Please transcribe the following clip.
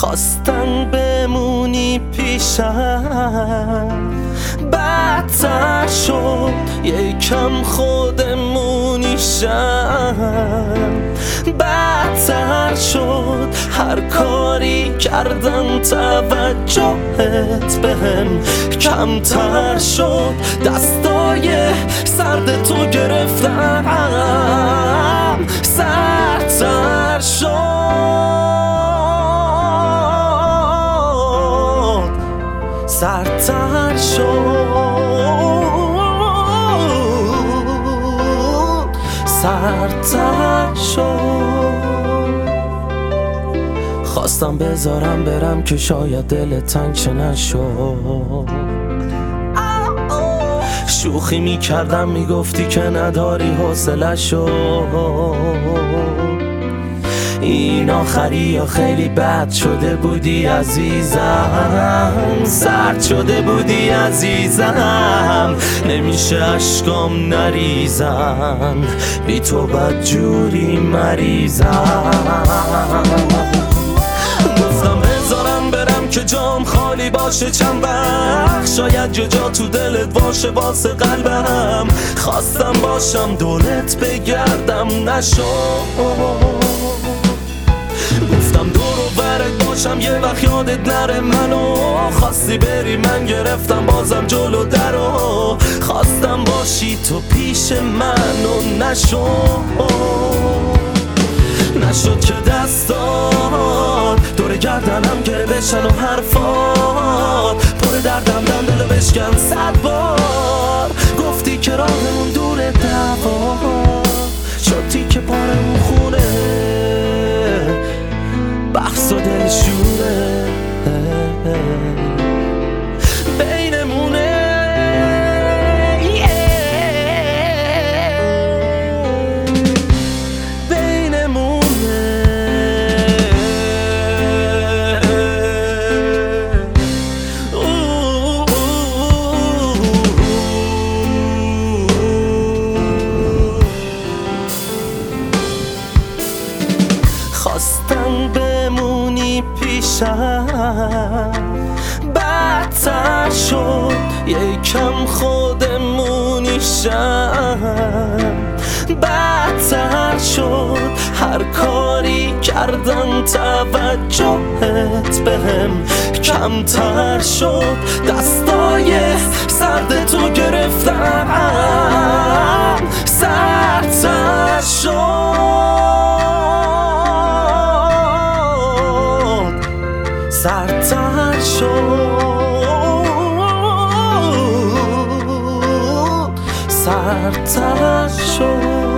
خواستن بمونی پیشم، بدتر شد یکم خودمونی شم، بدتر شد هر کاری کردم توجهت بهم کمتر شد، دستای سرد تو گرفتم سردتر شد، سردتر شد، سردتر شد. خواستم بذارم برم که شاید دلت تنگ چه نشد، شوخی میکردم میگفتی که نداری حوصله شد، این آخری یا خیلی بد شده بودی عزیزم، سرد شده بودی عزیزم، نمیشه اشکام نریزم، بی تو بدجوری مریضم. گفتم بذارم برم که جام خالی باشه چند وقت، شاید جا تو دلت باشه واسه قلبم، خواستم باشم دورت بگردم نشد، گفتم دور و برت باشم یه وقت یادت نره منو، خواستی بری من گرفتم بازم جلو درو، خواستم باشی تو پیش منو نشد که دستات دور گردنم گره بشن و حرفات پر دردم دلو بشکن 100 بار، گفتی که راهمون دوره دوا شدی که پارمون خونه بحث و دلشوره بینمونه، بینمونه. خواستم بمونی پیشم، بدتر شد یکم خودمونی شم، بدتر شد هر کاری کردم توجهت بهم کمتر شد، دستای سرد تو گرفتم سردتر شد، سردتر شد، سردتر شد.